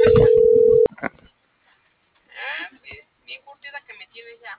Ah, sí, bien curtida que me tienes ya.